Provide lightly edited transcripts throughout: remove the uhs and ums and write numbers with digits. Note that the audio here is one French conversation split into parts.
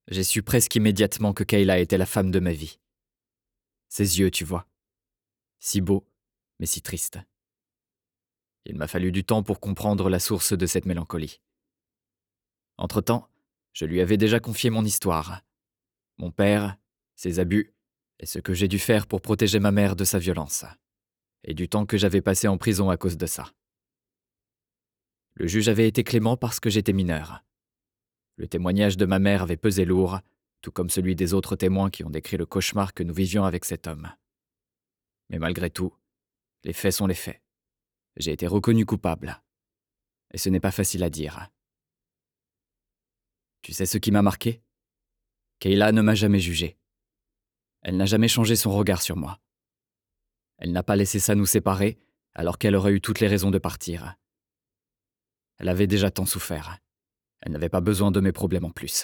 J'ai su presque immédiatement que Kayla était la femme de ma vie. Ses yeux, tu vois. Si beaux, mais si tristes. Il m'a fallu du temps pour comprendre la source de cette mélancolie. Entre-temps, je lui avais déjà confié mon histoire. Mon père, ses abus, et ce que j'ai dû faire pour protéger ma mère de sa violence. Et du temps que j'avais passé en prison à cause de ça. Le juge avait été clément parce que j'étais mineur. Le témoignage de ma mère avait pesé lourd, tout comme celui des autres témoins qui ont décrit le cauchemar que nous vivions avec cet homme. Mais malgré tout, les faits sont les faits. J'ai été reconnu coupable. Et ce n'est pas facile à dire. Tu sais ce qui m'a marqué ? Kayla ne m'a jamais jugé. Elle n'a jamais changé son regard sur moi. Elle n'a pas laissé ça nous séparer, alors qu'elle aurait eu toutes les raisons de partir. Elle avait déjà tant souffert. Elle n'avait pas besoin de mes problèmes en plus.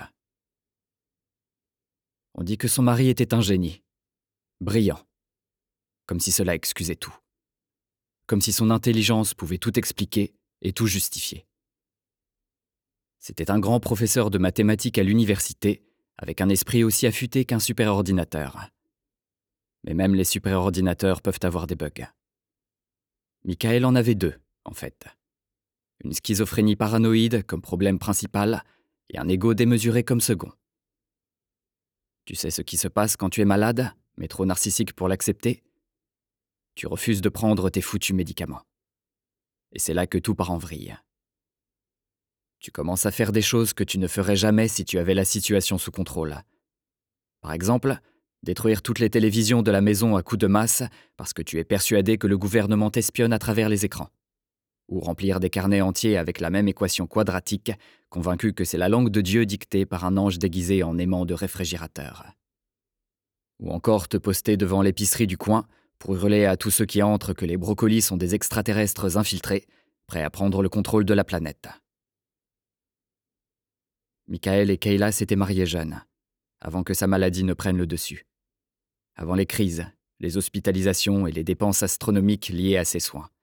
On dit que son mari était un génie. Brillant. Comme si cela excusait tout. Comme si son intelligence pouvait tout expliquer et tout justifier. C'était un grand professeur de mathématiques à l'université, avec un esprit aussi affûté qu'un superordinateur. Mais même les superordinateurs peuvent avoir des bugs. Michael en avait deux, en fait. Une schizophrénie paranoïde comme problème principal et un ego démesuré comme second. Tu sais ce qui se passe quand tu es malade, mais trop narcissique pour l'accepter ? Tu refuses de prendre tes foutus médicaments. Et c'est là que tout part en vrille. Tu commences à faire des choses que tu ne ferais jamais si tu avais la situation sous contrôle. Par exemple, détruire toutes les télévisions de la maison à coups de masse parce que tu es persuadé que le gouvernement t'espionne à travers les écrans. Ou remplir des carnets entiers avec la même équation quadratique, convaincu que c'est la langue de Dieu dictée par un ange déguisé en aimant de réfrigérateur. Ou encore te poster devant l'épicerie du coin pour hurler à tous ceux qui entrent que les brocolis sont des extraterrestres infiltrés, prêts à prendre le contrôle de la planète. Michael et Kayla s'étaient mariés jeunes, avant que sa maladie ne prenne le dessus. Avant les crises, les hospitalisations et les dépenses astronomiques liées à ses soins.